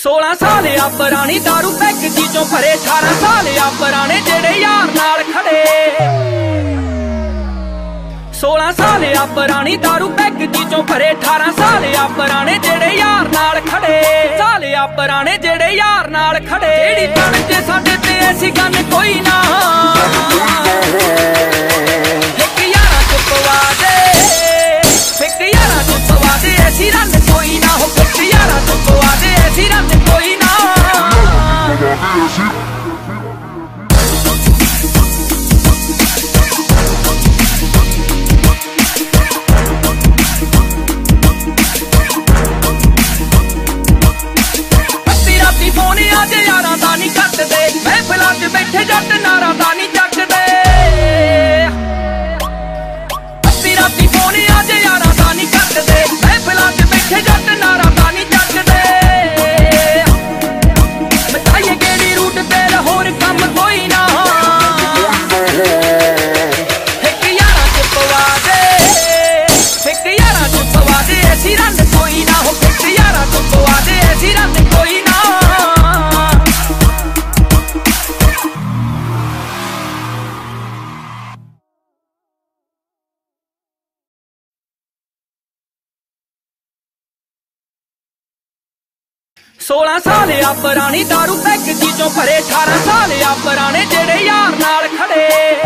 16 ਸਾਲ ਆ ਪੁਰਾਣੀ दारू ਪੈਕ ਜੀ ਚੋਂ ਭਰੇ 18 ਸਾਲ ਆ ਪੁਰਾਣੇ ਜਿਹੜੇ ਯਾਰ ਨਾਲ ਖੜੇ 16 ਸਾਲ ਆ ਪੁਰਾਣੀ दारू ਪੈਕ ਜੀ ਚੋਂ ਭਰੇ 18 ਸਾਲ ਆ ਪੁਰਾਣੇ ਜਿਹੜੇ ਯਾਰ ਨਾਲ ਖੜੇ ਸਾਲ ਆ ਪੁਰਾਣੇ ਜਿਹੜੇ ਯਾਰ ਨਾਲ ਖੜੇ ਜਿਹੜੀ ਤਣ ਤੇ ਸਾਡੇ ਤੇ ਐਸੀ ਗੱਲ ਕੋਈ ਨਾ ਇੱਕ ਯਾਰਾਂ ਚ ਪਵਾ ਦੇ ਇੱਕ ਯਾਰਾਂ ਚ ਪਵਾ ਦੇ ਐਸੀ ਰੰਨ ਕੋਈ ਨਾ ਹੋ ਇੱਕ ਯਾਰਾਂ ਚ ਪਵਾ ਦੇ ਐਸੀ ਰੰਨ ਕੋਈ ਨਾ महफिलां च बैठे जट नारा दा नहीं जगदे अस्सी राती फोन अज यारां दा नहीं कटदे महफिलां च बैठे जट नारा दा नहीं जगदे मचाइए गेड़ी रूट ते होर कम कोई ना एक यारां च पवा दे एक यारां च पवा दे ऐसी रन कोई ना हो एक यारां च पवा दे ऐसी रन कोई ना 16 ਸਾਲ ਆ ਪੁਰਾਣੀ दारू ਪੈਕ ਜੀ ਚੋਂ ਭਰੇ 18 ਸਾਲ ਆ ਪੁਰਾਣੇ ਜਿਹੜੇ ਯਾਰ ਨਾਲ ਖੜੇ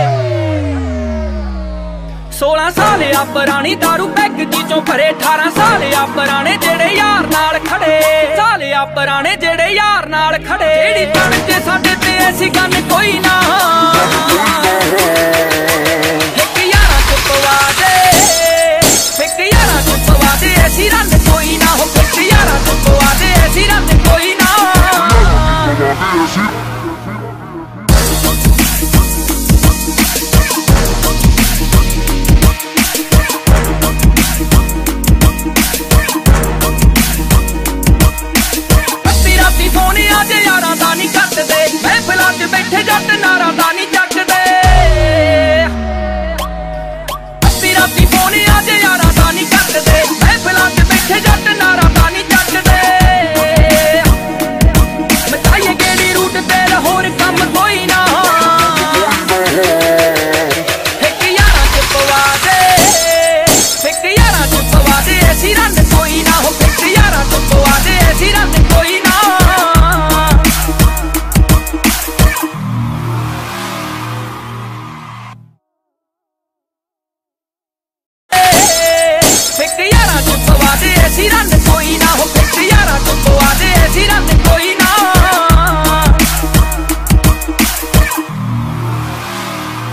16 ਸਾਲ ਆ ਪੁਰਾਣੀ दारू ਪੈਕ ਜੀ ਚੋਂ ਭਰੇ 18 ਸਾਲ ਆ ਪੁਰਾਣੇ ਜਿਹੜੇ ਯਾਰ ਨਾਲ ਖੜੇ ਸਾਲ ਆ ਪੁਰਾਣੇ ਜਿਹੜੇ ਯਾਰ ਨਾਲ ਖੜੇ ਜਿਹੜੀ ਤਣ ਤੇ ਸਾਡੇ ਤੇ ਐਸੀ ਗੱਲ ਕੋਈ ਨਾ ਇੱਕ ਯਾਰਾਂ ਚ ਪਵਾ ਦੇ ਇੱਕ ਯਾਰਾਂ ਚ ਪਵਾ ਦੇ ਐਸੀ ਰੰਨ ਕੋਈ ਨਾ ਹੋ ਇੱਕ ਯਾਰਾਂ ਚ ਪਵਾ ਦੇ ਐਸੀ ਰੰਨ ਕੋਈ ਨਾ ਅੱਧੀ ਰਾਤੀ ਫੋਨ ਅਜ ਯਾਰਾਂ ਦਾ ਨਹੀਂ ਕੱਟਦੇ ਮਹਿਫਿਲਾਂ 'ਚ ਬੈਠੇ ਜੱਟ ਨਾਰਾਂ ਦਾ ਨਹੀਂ ਜਗਦੇ ਅੱਧੀ ਰਾਤੀ ਫੋਨ ਅਜ ਯਾਰਾਂ ਦਾ ਨਹੀਂ ਕੱਟਦੇ ਮਹਿਫਿਲਾਂ 'ਚ ਬੈਠੇ ਜੱਟ ਨਾਰਾਂ ਦਾ ਨਹੀਂ ਜਗਦੇ ਮਚਾਈਏ ਗੇੜੀ ਰੂਟ ਤੇ ਹੋਰ ਕੰਮ ਕੋਈ ਨਾ ਇੱਕ ਯਾਰਾਂ 'ਚ ਪਵਾ ਦੇ ਇੱਕ ਯਾਰਾਂ 'ਚ ਪਵਾ ਦੇ ਐਸੀ ਰੰਨ ਕੋਈ ਨਾ ਹੋ ਇੱਕ ਯਾਰਾਂ 'ਚ ਪਵਾ ਦੇ ਐਸੀ ਰੰਨ ਕੋਈ ਨਾ ਇੱਕ